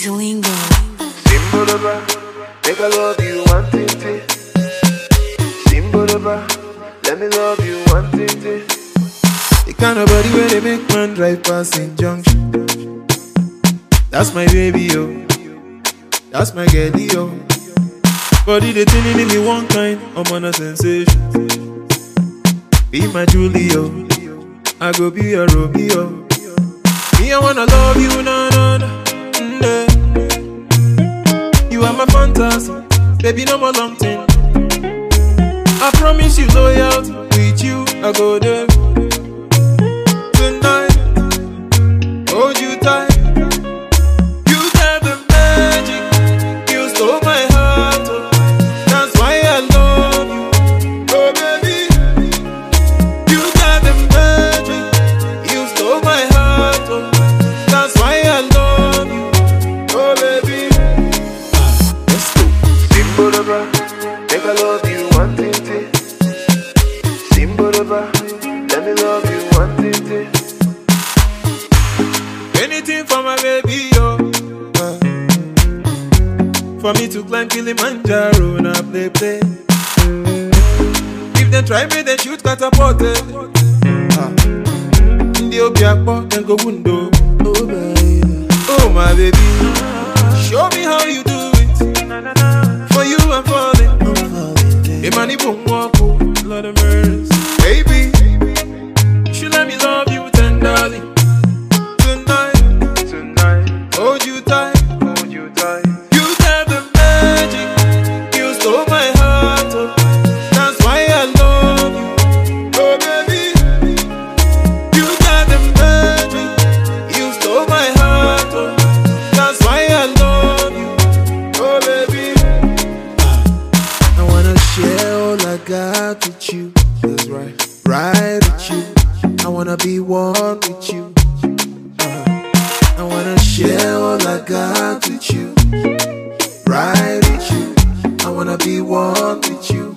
Zilingo. Simbolaba, make I love you one thing. Simbolaba, let me love you one thing. The kind of body where they make man drive past in junction. That's my baby, yo. That's my girlie, yo. Body they tuning in me one kind, I'm on a sensation. Be my Julio, I go be a Romeo. Me, I wanna love you, na na na. You are my fantasy, baby, no more long thing. I promise you loyalty, with you I go there. Tonight, hold you tight. You got the magic, you stole my heart, oh. That's why I love you, oh baby. You got the magic, you stole my heart, oh. That's why I love you, oh baby. Let's go. Simbolaba, make I love you one thing. Simbolaba, let me love you one thing. Anything for my baby, yo. For me to climb Kilimanjaro, na play. If they try me, they shoot catapult. In the Obiakpo, then go window. Oh baby, oh my baby, show me how you do it. For you I'm falling. Imani boom walk, Lord of mercy. Baby, you should let me love you tenderly. Tonight, Hold you tight. hold you tight. You got the magic, you stole my heart, oh. That's why I love you, oh baby. You got the magic, you stole my heart, oh. That's why I love you, oh baby. I wanna share all I got with you. That's right, right with you. I wanna be one with you. I wanna share all I got with you, right with you. I wanna be one with you.